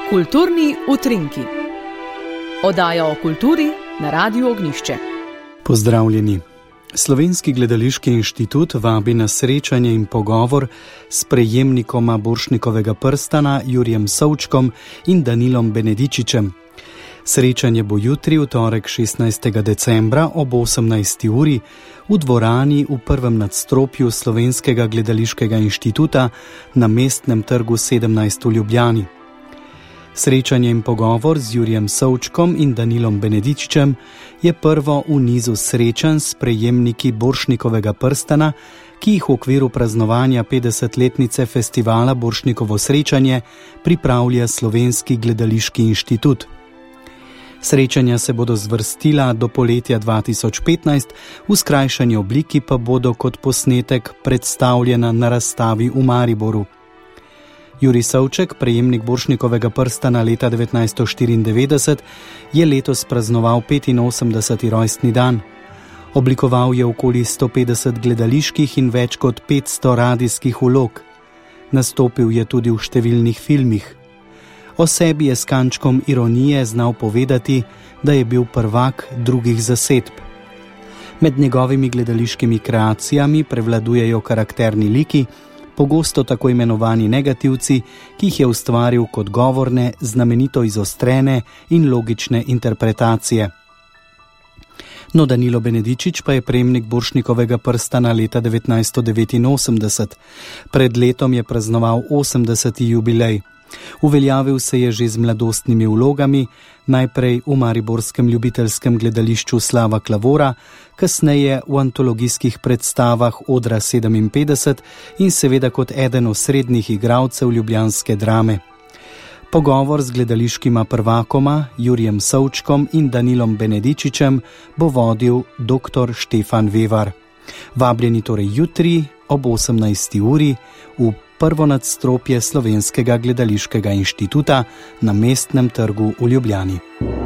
Kulturni utrinki. Oddaja o kulturi na Radiu Ognjišče. Pozdravljeni. Slovenski gledališki inštitut vabi na srečanje in pogovor s prejemnikoma Borštnikovega prstana Jurijem Savčkom in Danilom Benedičičem. Srečanje bo jutri, v torek 16. decembra ob 18. uri v dvorani v prvem nadstropju Slovenskega gledališkega inštituta na Mestnem trgu 17 v Ljubljani. Srečanje in pogovor z Jurijem Savčkom in Danilom Benedičičem je prvo v nizu srečanj s prejemniki Borštnikovega prstana, ki jih v okviru praznovanja 50-letnice festivala Borštnikovo srečanje pripravlja Slovenski gledališki inštitut. Srečanja se bodo zvrstila do poletja 2015, v skrajšani obliki pa bodo kot posnetek predstavljena na razstavi v Mariboru. Jurij Savček, prejemnik Borštnikovega prstana leta 1994, je letos praznoval 85. rojstni dan. Oblikoval je okoli 150 gledaliških in več kot 500 radijskih vlog. Nastopil je tudi v številnih filmih. O sebi je s kančkom ironije znal povedati, da je bil prvak drugih zasedb. Med njegovimi gledališkimi kreacijami prevladujejo karakterni liki, pogosto tako imenovani negativci, ki jih je ustvaril kot govorne, znamenito izostrene in logične interpretacije. No, Danilo Benedičič pa je prejemnik Borštnikovega prstana leta 1989. Pred letom je praznoval 80. jubilej. Uveljavil se je že z mladostnimi vlogami, najprej v mariborskem ljubiteljskem gledališču Slava Klavora, kasneje v antologijskih predstavah Odra 57 in seveda kot eden osrednjih igralcev ljubljanske drame. Pogovor z gledališkima prvakoma Jurijem Savčkom in Danilom Benedičičem bo vodil dr. Štefan Vevar. Vabljeni torej jutri ob 18. uri v prvo nadstropje Slovenskega gledališkega inštituta na Mestnem trgu v Ljubljani.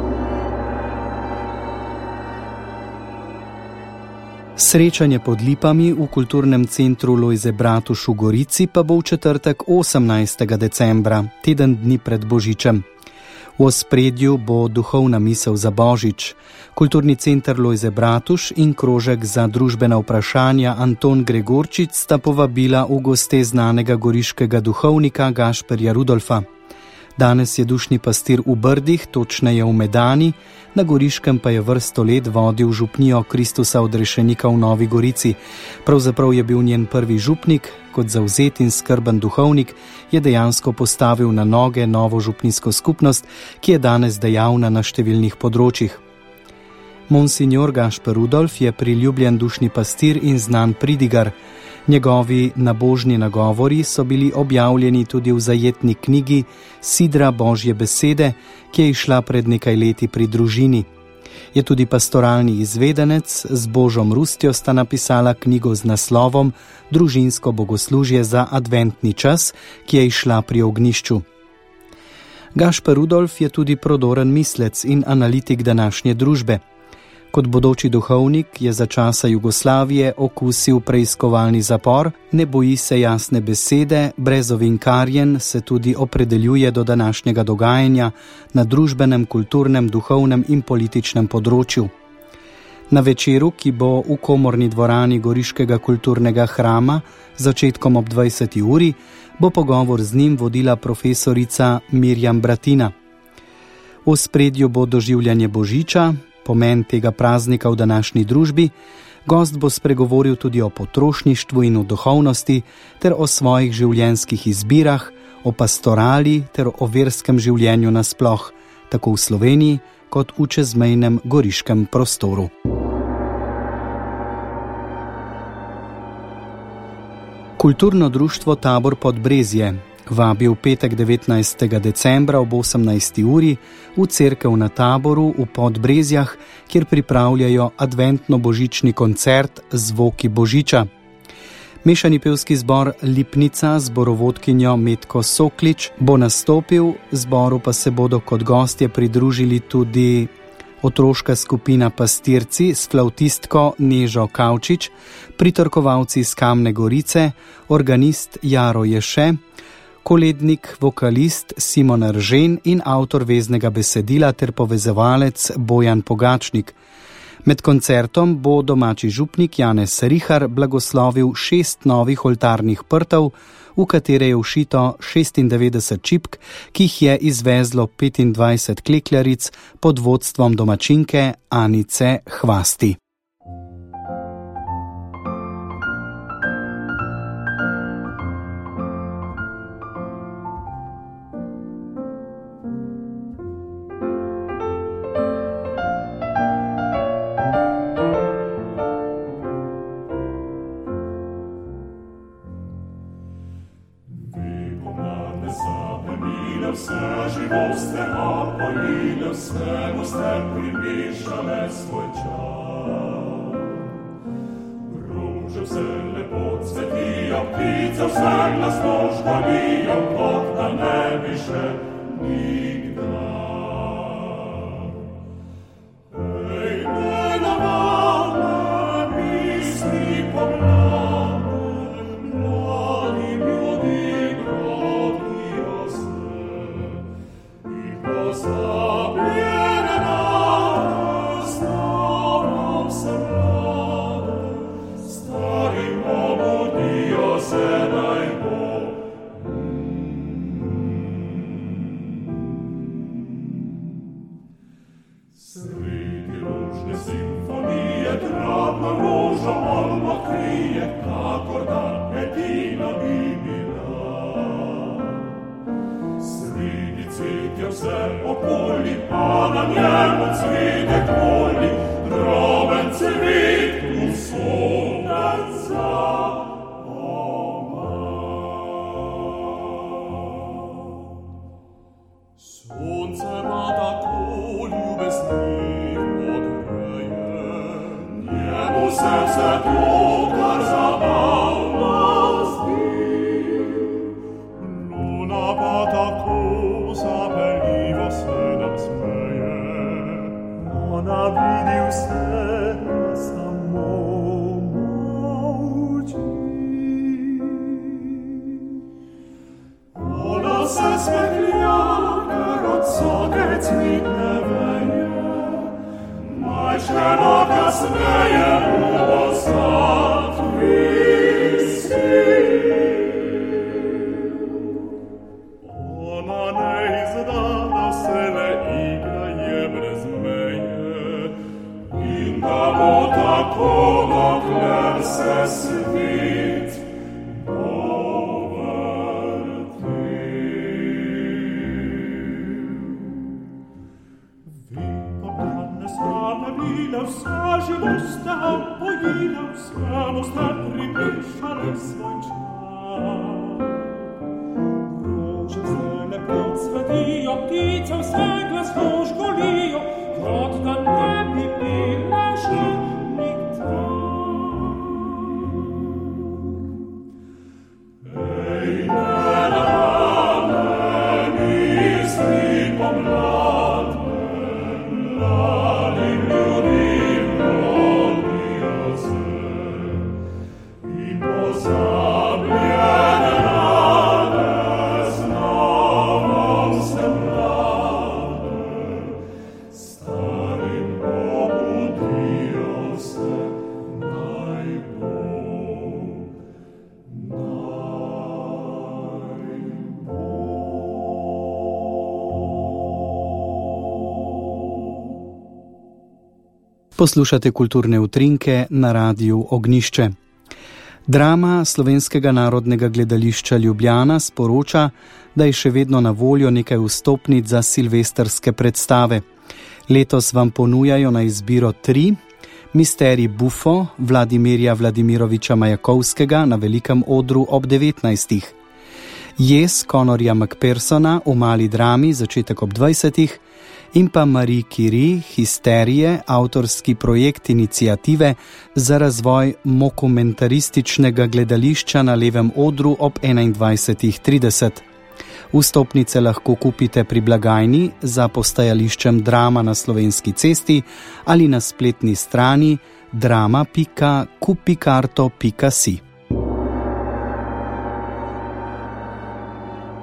Srečanje pod lipami v kulturnem centru Lojze Bratuš v Gorici pa bo v četrtek 18. decembra, teden dni pred Božičem. V ospredju bo duhovna misel za Božič. Kulturni center Lojze Bratuš in krožek za družbena vprašanja Anton Gregorčič sta povabila v goste znanega goriškega duhovnika Gašperja Rudolfa. Danes je dušni pastir v Brdih, točneje v Medani, na Goriškem pa je vrsto let vodil župnijo Kristusa Odrešenika v Novi Gorici. Pravzaprav je bil njen prvi župnik, kot zavzet in skrben duhovnik, je dejansko postavil na noge novo župnijsko skupnost, ki je danes dejavna na številnih področjih. Monsignor Gašper Rudolf je priljubljen dušni pastir in znan pridigar. Njegovi nabožni nagovori so bili objavljeni tudi v zajetni knjigi Sidra Božje besede, ki je izšla pred nekaj leti pri družini. Je tudi pastoralni izvedenec, z Božom Rustjo sta napisala knjigo z naslovom Družinsko bogoslužje za adventni čas, ki je izšla pri Ognjišču. Gašper Rudolf je tudi prodoren mislec in analitik današnje družbe. Kot bodoči duhovnik je za časa Jugoslavije okusil preiskovalni zapor, ne boji se jasne besede, brez ovinkarjen se tudi opredeljuje do današnjega dogajanja na družbenem, kulturnem, duhovnem in političnem področju. Na večeru, ki bo v komorni dvorani Goriškega kulturnega hrama začetkom ob 20. uri, bo pogovor z njim vodila profesorica Mirjam Bratina. V ospredju bo doživljanje Božiča, pomen tega praznika v današnji družbi, gost bo spregovoril tudi o potrošništvu in o duhovnosti ter o svojih življenjskih izbirah, o pastorali ter o verskem življenju nasploh, tako v Sloveniji kot v čezmejnem goriškem prostoru. Kulturno društvo Tabor Podbrezje vabi v petek 19. decembra ob 18. uri v cerkev na Taboru v Podbrezjah, kjer pripravljajo adventno-božični koncert Zvoki Božiča. Mešani pevski zbor Lipnica z zborovodkinjo Metko Soklič bo nastopil, zboru pa se bodo kot gostje pridružili tudi otroška skupina Pastirci s flavtistko Nežo Kavčič, pritrkovalci iz Kamne Gorice, organist Jaro Ješe, kolednik, vokalist Simon Eržen in avtor veznega besedila ter povezovalec Bojan Pogačnik. Med koncertom bo domači župnik Janez Rihar blagoslovil 6 novih oltarnih prtov, v katere je všito 96 čipk, ki jih je izvezlo 25 klekljaric pod vodstvom domačinke Anice Hvasti. Vse živoste napojile, vsemu ste primišale svoj čas. Ruže vse lepo cvetijo, ptice vse glasno žvalijo, kot da ne bi še nikdar. Ej, nenavadne misli pomladne, mladi ljudi gradijo se. Pozabljene nade, starom se mlade, starim obudijo se naj bo. Sredi ružne simfonije drobna roža alma krije, kakor da edina bi bila. Sredi cvetja vse okoli, a na njemu cvetek voli, droben cvet usonca. Sonce pa tako ljubeznivo greje, njemu se vse to, kar zabavno zdi. Luna pa tako zapeljivo se nam smeje, ona vidi vse, samo molči. Ona se smehlja, ker od vsake cvetne veje, majčkenoga smeje v osad visi. Ona neizdana vsele igra je brez meje, in da bo tako, dokler se svet vse živoste opojile, vsemu ste pripišali svoj čas. Rože vse lepo cvetijo, ptice vse glasno žgolijo, kot da ne bi bile še nikdar. Ej, nenavadne misli pomladne, mladim ljudem rodijo se, in pozabljene nade znova se mlade, starim obudijo se, naj bo, Poslušate kulturne utrinke na Radiu Ognjišče. Drama Slovenskega narodnega gledališča Ljubljana sporoča, da je še vedno na voljo nekaj vstopnic za silvestrske predstave. Letos vam ponujajo na izbiro 3: Misterij Bufo Vladimirja Vladimiroviča Majakovskega na velikem odru ob 19. Jez Conorja Macphersona v mali drami začetek ob 20. in pa Marie Curie Histerije, avtorski projekt iniciative za razvoj mokumentarističnega gledališča na levem odru ob 21.30. Vstopnice lahko kupite pri blagajni za postajališčem Drama na Slovenski cesti ali na spletni strani drama.kupikarto.si.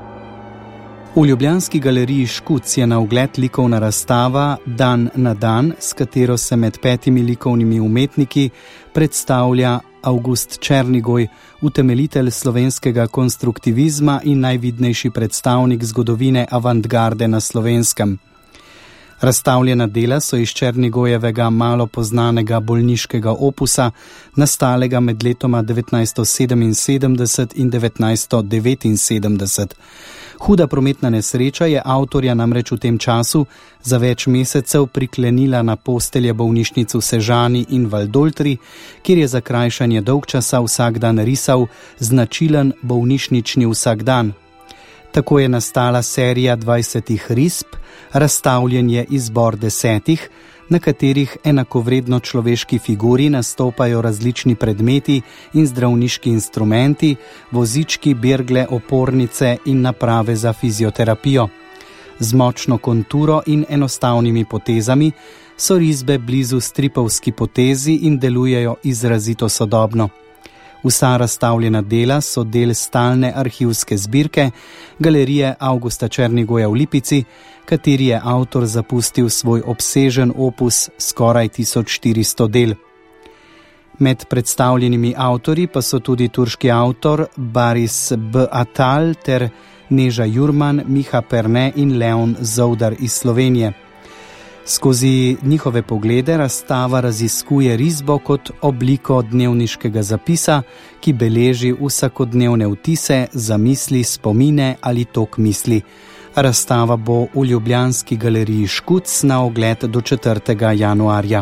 V ljubljanski galeriji Škuc je na ogled likovna razstava Dan na dan, s katero se med 5 likovnimi umetniki predstavlja Avgust Černigoj, utemeljitelj slovenskega konstruktivizma in najvidnejši predstavnik zgodovine avantgarde na Slovenskem. Razstavljena dela so iz Černigojevega malo poznanega bolniškega opusa, nastalega med letoma 1977 in 1979. Huda prometna nesreča je avtorja namreč v tem času za več mesecev priklenila na postelje bolnišnic v Sežani in Valdoltri, kjer je za krajšanje dolgčasa vsak dan risal značilen bolnišnični vsakdan. Tako je nastala serija 20 risb, razstavljen je izbor 10, na katerih enakovredno človeški figuri nastopajo različni predmeti in zdravniški instrumenti, vozički, bergle, opornice in naprave za fizioterapijo. Z močno konturo in enostavnimi potezami so risbe blizu stripovski potezi in delujejo izrazito sodobno. Vsa razstavljena dela so del stalne arhivske zbirke galerije Avgusta Černigoja v Lipici, kateri je avtor zapustil svoj obsežen opus skoraj 1400 del. Med predstavljenimi avtorji pa so tudi turški avtor Baris B. Atal ter Neža Jurman, Miha Perne in Leon Zoudar iz Slovenije. Skozi njihove poglede razstava raziskuje risbo kot obliko dnevniškega zapisa, ki beleži vsakodnevne vtise, zamisli, spomine ali tok misli. Razstava bo v ljubljanski galeriji Škuc na ogled do 4. januarja.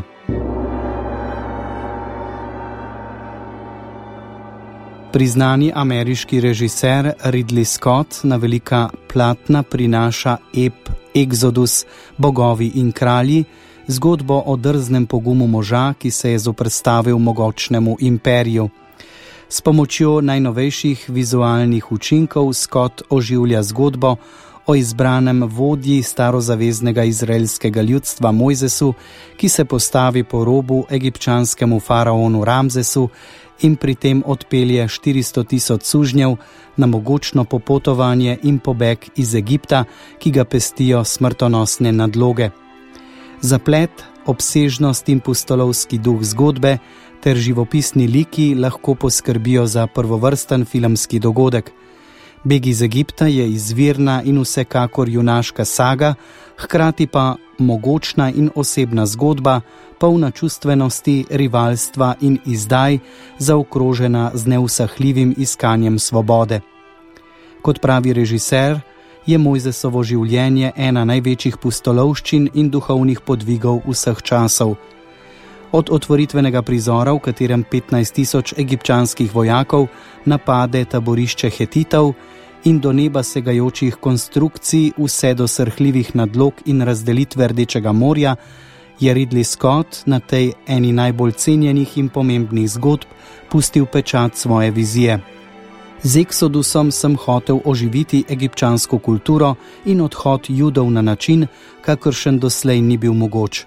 Priznani ameriški režiser Ridley Scott na velika platna prinaša ep Exodus, bogovi in kralji, zgodbo o drznem pogumu moža, ki se je zoperstavil mogočnemu imperiju. S pomočjo najnovejših vizualnih učinkov Scott oživlja zgodbo o izbranem vodji starozaveznega izraelskega ljudstva Mojzesu, ki se postavi po robu egipčanskemu faraonu Ramzesu in pri tem odpelje 400,000 sužnjev na mogočno popotovanje in pobeg iz Egipta, ki ga pestijo smrtonosne nadloge. Zaplet, obsežnost in pustolovski duh zgodbe ter živopisni liki lahko poskrbijo za prvovrsten filmski dogodek. Beg iz Egipta je izvirna in vsekakor junaška saga, hkrati pa mogočna in osebna zgodba, polna čustvenosti, rivalstva in izdaj, zaokrožena z neusahljivim iskanjem svobode. Kot pravi režiser, je Mojzesovo življenje ena največjih pustolovščin in duhovnih podvigov vseh časov. Od otvoritvenega prizora, v katerem 15,000 egipčanskih vojakov napade taborišče Hetitov, in do neba segajočih konstrukcij vse do srhljivih nadlog in razdelitve Rdečega morja, je Ridley Scott na tej eni najbolj cenjenih in pomembnih zgodb pustil pečat svoje vizije. Z Exodusom sem hotel oživiti egipčansko kulturo in odhod Judov na način, kakršen doslej ni bil mogoč.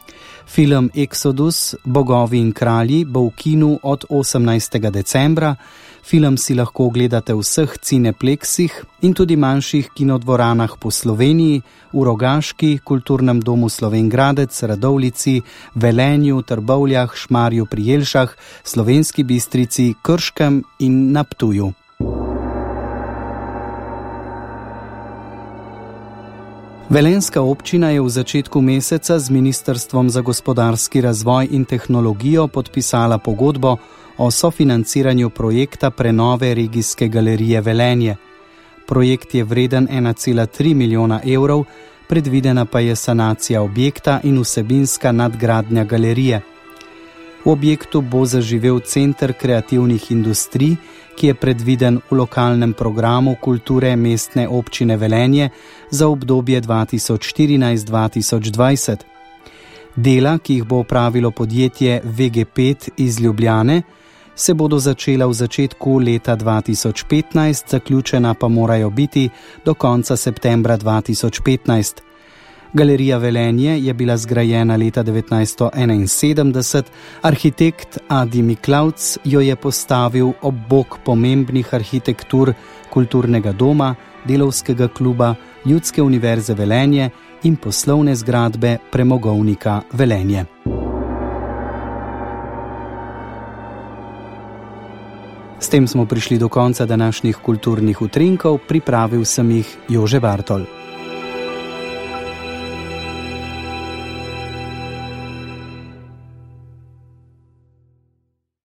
Film Exodus, bogovi in kralji bo v kinu od 18. decembra. Film si lahko ogledate v vseh cinepleksih in tudi manjših kinodvoranah po Sloveniji, v Rogaški, Kulturnem domu Slovenj Gradec, Radovljici, Velenju, Trbovljah, Šmarju pri Jelšah, Slovenski Bistrici, Krškem in na Ptuju. Velenjska občina je v začetku meseca z Ministrstvom za gospodarski razvoj in tehnologijo podpisala pogodbo o sofinanciranju projekta prenove regijske galerije Velenje. Projekt je vreden 1,3 milijona evrov, predvidena pa je sanacija objekta in vsebinska nadgradnja galerije. V objektu bo zaživel center kreativnih industrij, ki je predviden v lokalnem programu kulture mestne občine Velenje za obdobje 2014-2020. Dela, ki jih bo opravilo podjetje VG5 iz Ljubljane, se bodo začela v začetku leta 2015, zaključena pa morajo biti do konca septembra 2015. Galerija Velenje je bila zgrajena leta 1971, arhitekt Adi Miklavc jo je postavil ob bok pomembnih arhitektur kulturnega doma, delavskega kluba, Ljudske univerze Velenje in poslovne zgradbe premogovnika Velenje. S tem smo prišli do konca današnjih kulturnih utrinkov, pripravil sem jih Jože Bartol.